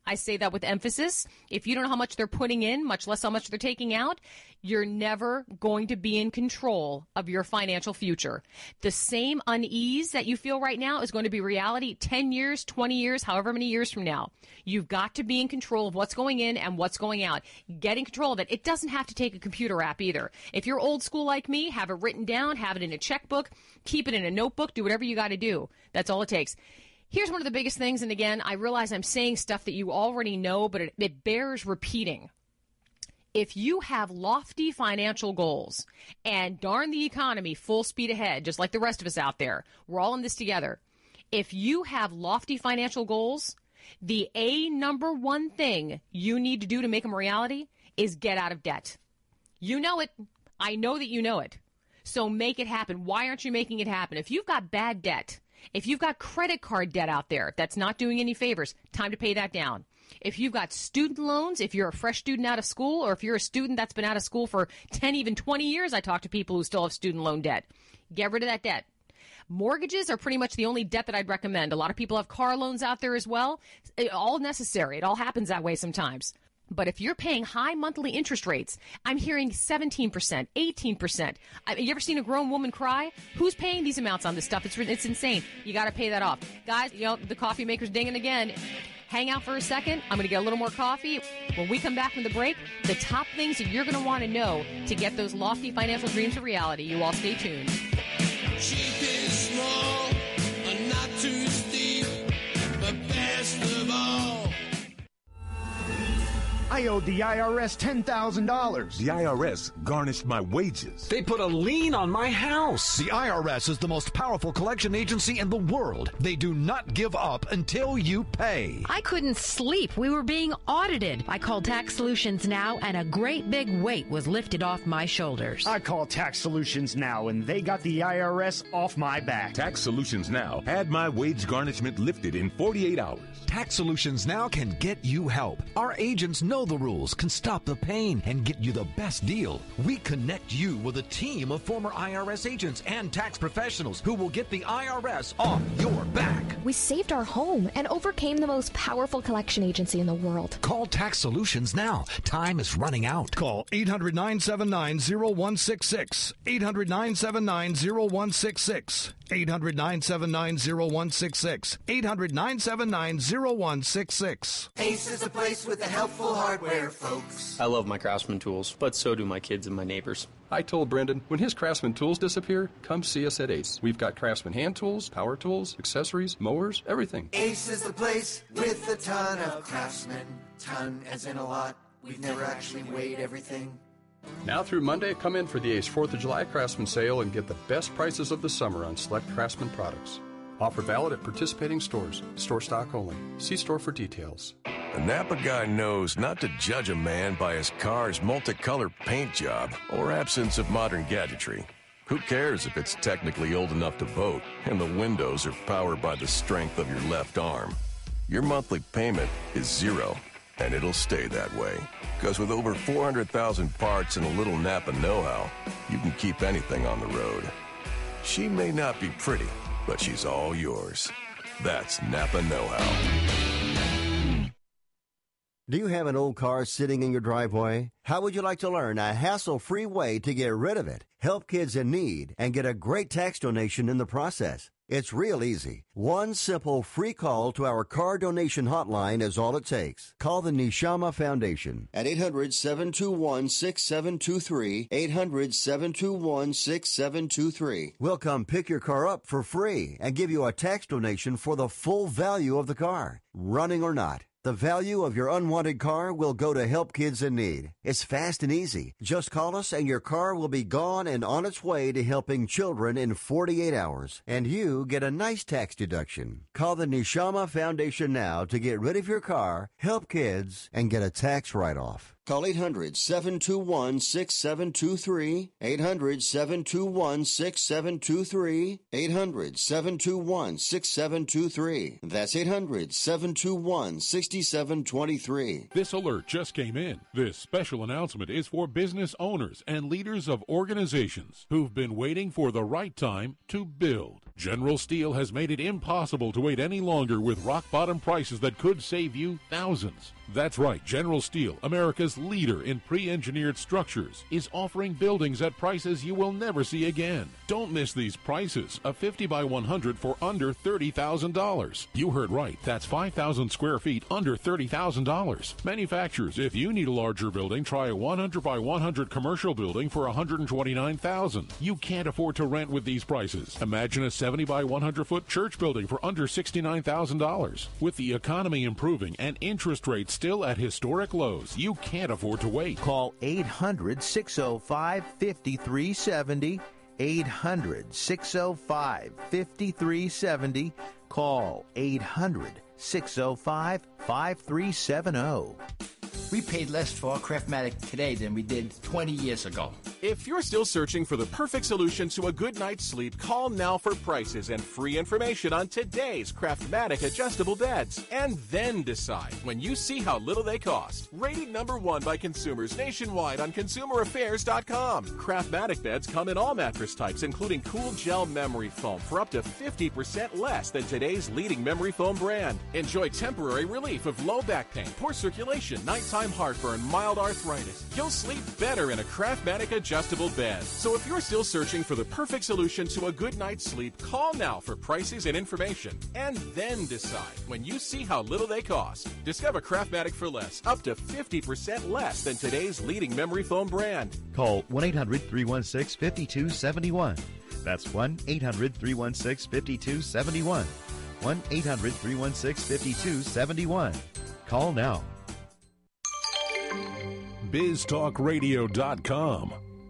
I say that with emphasis. If you don't know how much they're putting in, much less how much they're taking out, you're never going to be in control of your financial future. The same unease that you feel right now is going to be reality ten years, twenty years, however many years from now. You've got to be in control of what's going in and what's going out. Get in control of it. It doesn't have to take a computer app either. If you're old school like me, have it written down, have it in a checkbook, keep it in a notebook, do whatever you got to do. That's all it takes. Here's one of the biggest things, and again, I realize I'm saying stuff that you already know, but it, it bears repeating. If you have lofty financial goals and darn the economy full speed ahead, just like the rest of us out there, we're all in this together. If you have lofty financial goals, the A number one thing you need to do to make them a reality is get out of debt. You know it. I know that you know it. So make it happen. Why aren't you making it happen? If you've got bad debt, if you've got credit card debt out there that's not doing any favors, time to pay that down. If you've got student loans, if you're a fresh student out of school, or if you're a student that's been out of school for ten, even twenty years, I talk to people who still have student loan debt. Get rid of that debt. Mortgages are pretty much the only debt that I'd recommend. A lot of people have car loans out there as well. It, all necessary. It all happens that way sometimes. But if you're paying high monthly interest rates, I'm hearing seventeen percent, eighteen percent. I, you ever seen a grown woman cry? Who's paying these amounts on this stuff? It's it's insane. You got to pay that off. Guys, you know, the coffee maker's dinging again. Hang out for a second. I'm going to get a little more coffee. When we come back from the break, the top things that you're going to want to know to get those lofty financial dreams a reality. You all stay tuned. Cheap is small, and not too steep, but best of all. I owed the I R S ten thousand dollars. The I R S garnished my wages. They put a lien on my house. The I R S is the most powerful collection agency in the world. They do not give up until you pay. I couldn't sleep. We were being audited. I called Tax Solutions Now, and a great big weight was lifted off my shoulders. I called Tax Solutions Now, and they got the I R S off my back. Tax Solutions Now had my wage garnishment lifted in forty-eight hours. Tax Solutions Now can get you help. Our agents know the rules, can stop the pain, and get you the best deal. We connect you with a team of former I R S agents and tax professionals who will get the I R S off your back. We saved our home and overcame the most powerful collection agency in the world. Call Tax Solutions now. Time is running out. Call eight hundred, nine seven nine, zero one six six. eight hundred, nine seven nine, zero one six six. eight hundred, nine seven nine, zero one six six. eight hundred, nine seven nine, zero one six six. Ace is the place with the helpful hardware, folks. I love my Craftsman tools, but so do my kids and my neighbors. I told Brendan, when his Craftsman tools disappear, come see us at Ace. We've got Craftsman hand tools, power tools, accessories, mowers, everything. Ace is the place with a ton of Craftsman. Ton as in a lot. We've never actually weighed everything. Now through Monday, come in for the Ace fourth of July Craftsman sale and get the best prices of the summer on select Craftsman products. Offer valid at participating stores. Store stock only. See store for details. A Napa guy knows not to judge a man by his car's multicolor paint job or absence of modern gadgetry. Who cares if it's technically old enough to vote and the windows are powered by the strength of your left arm? Your monthly payment is zero, and it'll stay that way. Because with over four hundred thousand parts and a little Napa know-how, you can keep anything on the road. She may not be pretty, but she's all yours. That's Napa know-how. Do you have an old car sitting in your driveway? How would you like to learn a hassle-free way to get rid of it, help kids in need, and get a great tax donation in the process? It's real easy. One simple free call to our car donation hotline is all it takes. Call the Neshama Foundation at eight hundred, seven two one, six seven two three, eight hundred, seven two one, six seven two three. We'll come pick your car up for free and give you a tax donation for the full value of the car, running or not. The value of your unwanted car will go to help kids in need. It's fast and easy. Just call us and your car will be gone and on its way to helping children in forty-eight hours. And you get a nice tax deduction. Call the Neshama Foundation now to get rid of your car, help kids, and get a tax write-off. Call eight hundred, seven two one, six seven two three, eight hundred, seven two one, six seven two three, eight hundred, seven two one, six seven two three. That's eight hundred, seven two one, six seven two three. This alert just came in. This special announcement is for business owners and leaders of organizations who've been waiting for the right time to build. General Steel has made it impossible to wait any longer with rock-bottom prices that could save you thousands. That's right, General Steel, America's leader in pre-engineered structures, is offering buildings at prices you will never see again. Don't miss these prices. A fifty by one hundred for under thirty thousand dollars. You heard right. That's five thousand square feet under thirty thousand dollars. Manufacturers, if you need a larger building, try a one hundred by one hundred commercial building for one hundred twenty-nine thousand dollars. You can't afford to rent with these prices. Imagine a seventy by one hundred foot church building for under sixty-nine thousand dollars. With the economy improving and interest rates still at historic lows, you can't afford to wait. Call eight hundred, six oh five, five three seven oh. eight hundred, six oh five, five three seven oh. Call eight hundred, six oh five, five three seven oh. We paid less for our Craftmatic today than we did twenty years ago. If you're still searching for the perfect solution to a good night's sleep, call now for prices and free information on today's Craftmatic adjustable beds. And then decide when you see how little they cost. Rated number one by consumers nationwide on consumer affairs dot com. Craftmatic beds come in all mattress types, including cool gel memory foam for up to fifty percent less than today's leading memory foam brand. Enjoy temporary relief of low back pain, poor circulation, nighttime heartburn, mild arthritis. You'll sleep better in a Craftmatic adjustable bed. So if you're still searching for the perfect solution to a good night's sleep, call now for prices and information. And then decide when you see how little they cost. Discover Craftmatic for less, up to fifty percent less than today's leading memory foam brand. Call one eight hundred, three one six, five two seven one. That's one eight hundred, three one six, five two seven one. one eight hundred, three one six, five two seven one. Call now. biz talk radio dot com.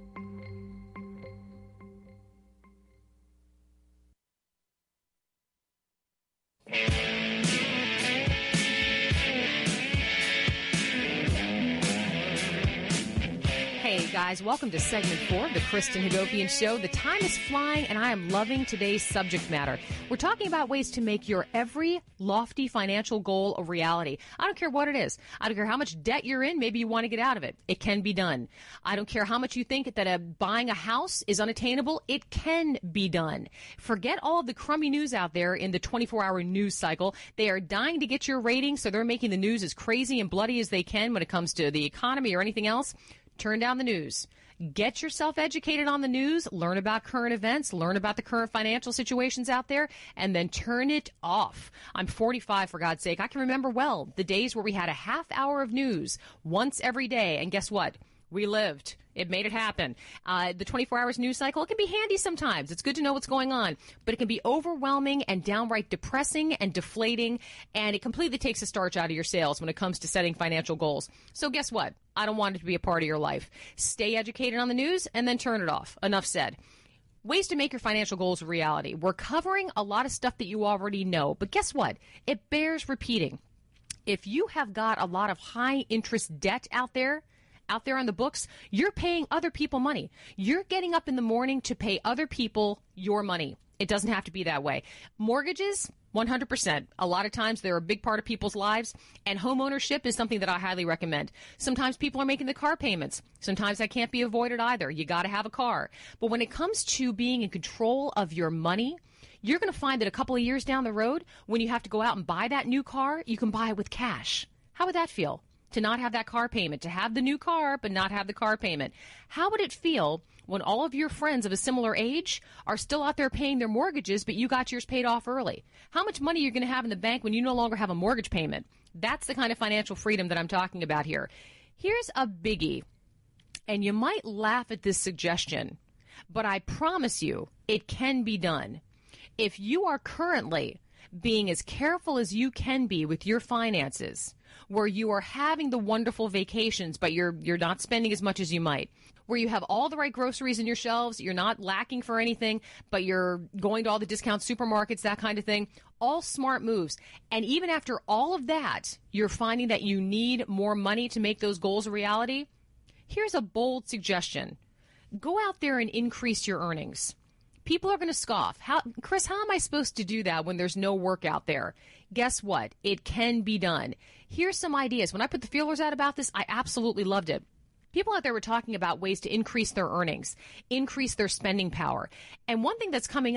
Hey guys, welcome to segment four of the Kristen Hagopian Show. The time is flying and I am loving today's subject matter. We're talking about ways to make your every lofty financial goal a reality. I don't care what it is. I don't care how much debt you're in. Maybe you want to get out of it. It can be done. I don't care how much you think that a, buying a house is unattainable. It can be done. Forget all of the crummy news out there in the twenty-four hour news cycle. They are dying to get your ratings, so they're making the news as crazy and bloody as they can when it comes to the economy or anything else. Turn down the news. Get yourself educated on the news, learn about current events, learn about the current financial situations out there, and then turn it off. I'm forty-five, for God's sake. I can remember well the days where we had a half hour of news once every day, and guess what? We lived. It made it happen. Uh, the twenty-four hours news cycle, it can be handy sometimes. It's good to know what's going on. But it can be overwhelming and downright depressing and deflating, and it completely takes the starch out of your sails when it comes to setting financial goals. So guess what? I don't want it to be a part of your life. Stay educated on the news and then turn it off. Enough said. Ways to make your financial goals a reality. We're covering a lot of stuff that you already know, but guess what? It bears repeating. If you have got a lot of high-interest debt out there, out there on the books, you're paying other people money. You're getting up in the morning to pay other people your money. It doesn't have to be that way. Mortgages, one hundred percent. A lot of times they're a big part of people's lives, and home ownership is something that I highly recommend. Sometimes people are making the car payments. Sometimes that can't be avoided either. You got to have a car. But when it comes to being in control of your money, you're going to find that a couple of years down the road, when you have to go out and buy that new car, you can buy it with cash. How would that feel? To not have that car payment, to have the new car but not have the car payment. How would it feel when all of your friends of a similar age are still out there paying their mortgages but you got yours paid off early? How much money you're going to have in the bank when you no longer have a mortgage payment? That's the kind of financial freedom that I'm talking about here. Here's a biggie, and you might laugh at this suggestion, but I promise you it can be done. If you are currently being as careful as you can be with your finances, where you are having the wonderful vacations, but you're you're not spending as much as you might, where you have all the right groceries in your shelves, you're not lacking for anything, but you're going to all the discount supermarkets, that kind of thing, all smart moves. And even after all of that, you're finding that you need more money to make those goals a reality. Here's a bold suggestion. Go out there and increase your earnings. People are going to scoff. How, Chris, how am I supposed to do that when there's no work out there? Guess what? It can be done. Here's some ideas. When I put the feelers out about this, I absolutely loved it. People out there were talking about ways to increase their earnings, increase their spending power. And one thing that's coming up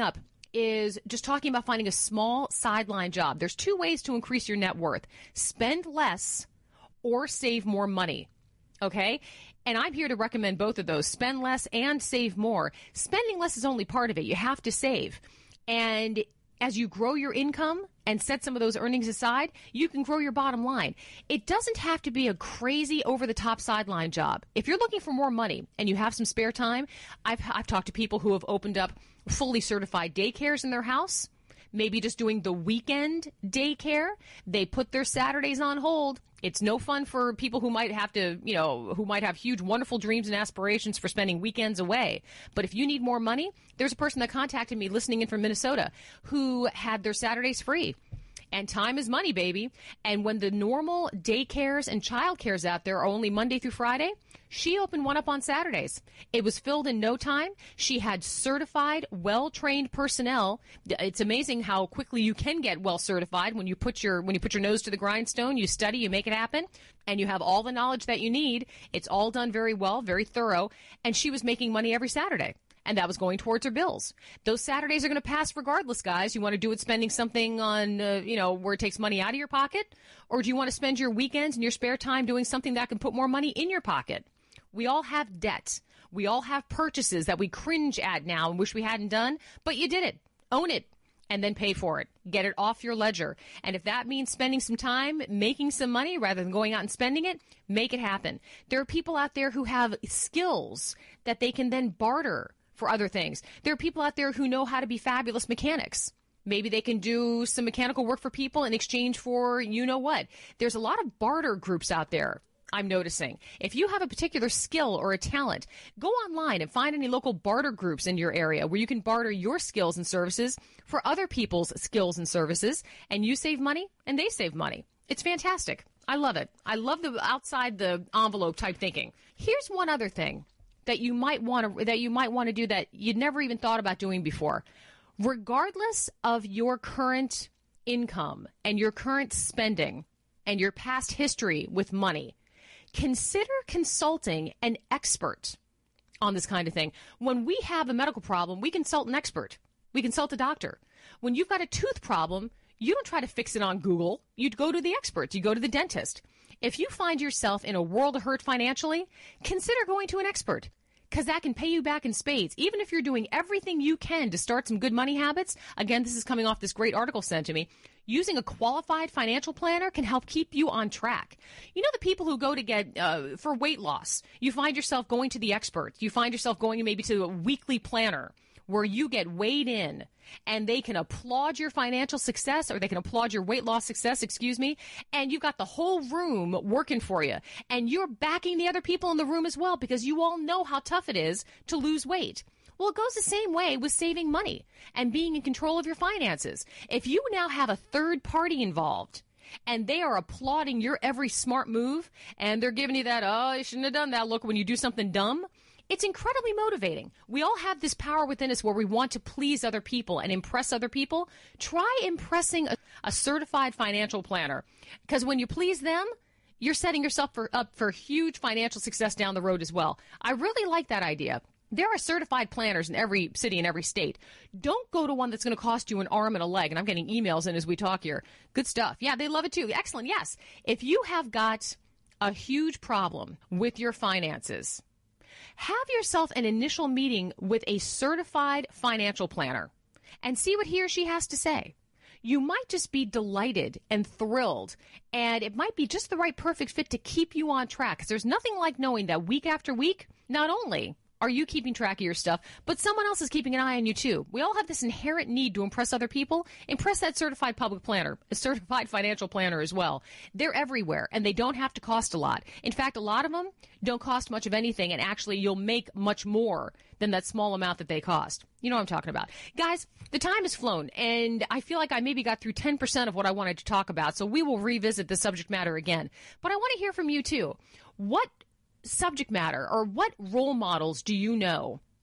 is just talking about finding a small sideline job. There's two ways to increase your net worth. Spend less or save more money. Okay? And I'm here to recommend both of those. Spend less and save more. Spending less is only part of it. You have to save. And as you grow your income and set some of those earnings aside, you can grow your bottom line. It doesn't have to be a crazy over-the-top sideline job. If you're looking for more money and you have some spare time, I've, I've talked to people who have opened up fully certified daycares in their house, maybe just doing the weekend daycare. They put their Saturdays on hold. It's no fun for people who might have to, you know, who might have huge, wonderful dreams and aspirations for spending weekends away. But if you need more money, there's a person that contacted me listening in from Minnesota who had their Saturdays free. And time is money, baby. And when the normal daycares and childcares out there are only Monday through Friday, she opened one up on Saturdays. It was filled in no time. She had certified, well-trained personnel. It's amazing how quickly you can get well certified when you put your when you put your nose to the grindstone, you study, you make it happen, and you have all the knowledge that you need. It's all done very well, very thorough, and she was making money every Saturday. And that was going towards her bills. Those Saturdays are going to pass regardless, guys. You want to do it spending something on, uh, you know, where it takes money out of your pocket? Or do you want to spend your weekends and your spare time doing something that can put more money in your pocket? We all have debt. We all have purchases that we cringe at now and wish we hadn't done, but you did it. Own it. And then pay for it. Get it off your ledger. And if that means spending some time making some money rather than going out and spending it, make it happen. There are people out there who have skills that they can then barter for other things. There are people out there who know how to be fabulous mechanics. Maybe they can do some mechanical work for people in exchange for you know what. There's a lot of barter groups out there, I'm noticing. If you have a particular skill or a talent, go online and find any local barter groups in your area where you can barter your skills and services for other people's skills and services, and you save money and they save money. It's fantastic. I love it. I love the outside the envelope type thinking. Here's one other thing that you might want to that you might want to do that you'd never even thought about doing before. Regardless of your current income and your current spending and your past history with money, consider consulting an expert on this kind of thing. When we have a medical problem, we consult an expert. We consult a doctor. When you've got a tooth problem, you don't try to fix it on Google. You'd go to the experts. You go to the dentist. If you find yourself in a world of hurt financially, consider going to an expert, because that can pay you back in spades. Even if you're doing everything you can to start some good money habits, again, this is coming off this great article sent to me, using a qualified financial planner can help keep you on track. You know the people who go to get, uh, for weight loss, you find yourself going to the expert. You find yourself going maybe to a weekly planner where you get weighed in and they can applaud your financial success, or they can applaud your weight loss success, excuse me, and you've got the whole room working for you. And you're backing the other people in the room as well, because you all know how tough it is to lose weight. Well, it goes the same way with saving money and being in control of your finances. If you now have a third party involved and they are applauding your every smart move and they're giving you that, oh, you shouldn't have done that look when you do something dumb, it's incredibly motivating. We all have this power within us where we want to please other people and impress other people. Try impressing a, a certified financial planner, because when you please them, you're setting yourself for, up for huge financial success down the road as well. I really like that idea. There are certified planners in every city and every state. Don't go to one that's going to cost you an arm and a leg. And I'm getting emails in as we talk here. Good stuff. Yeah, they love it too. Excellent. Yes. If you have got a huge problem with your finances, have yourself an initial meeting with a certified financial planner and see what he or she has to say. You might just be delighted and thrilled, and it might be just the right perfect fit to keep you on track, because there's nothing like knowing that week after week, not only are you keeping track of your stuff, but someone else is keeping an eye on you too. We all have this inherent need to impress other people. Impress that certified public planner, a certified financial planner as well. They're everywhere, and they don't have to cost a lot. In fact, a lot of them don't cost much of anything, and actually you'll make much more than that small amount that they cost. You know what I'm talking about. Guys, the time has flown, and I feel like I maybe got through ten percent of what I wanted to talk about, so we will revisit the subject matter again. But I want to hear from you too. What subject matter or what role models do you know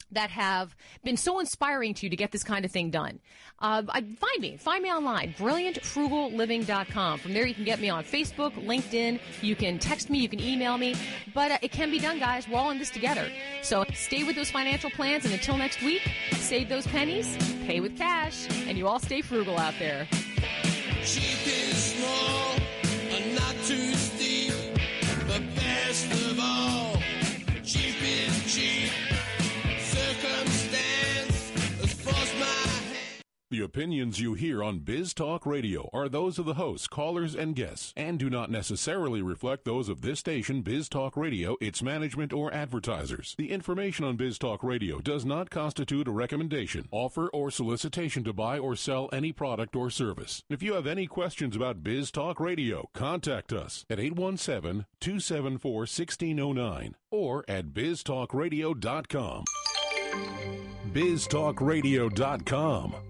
that have been so inspiring to you to get this kind of thing done. Uh, I, find me. Find me online, brilliant frugal living dot com. From there, you can get me on Facebook, LinkedIn. You can text me. You can email me. But uh, it can be done, guys. We're all in this together. So stay with those financial plans. And until next week, save those pennies, pay with cash, and you all stay frugal out there. Cheap is small and not too steep. But best of all, cheap is cheap. Circumstance has forced my hand. The opinions you hear on Biz Talk Radio are those of the hosts, callers, and guests, and do not necessarily reflect those of this station, Biz Talk Radio, its management, or advertisers. The information on Biz Talk Radio does not constitute a recommendation, offer, or solicitation to buy or sell any product or service. If you have any questions about Biz Talk Radio, contact us at eight one seven, two seven four, one six zero nine or at biz talk radio dot com. biz talk radio dot com.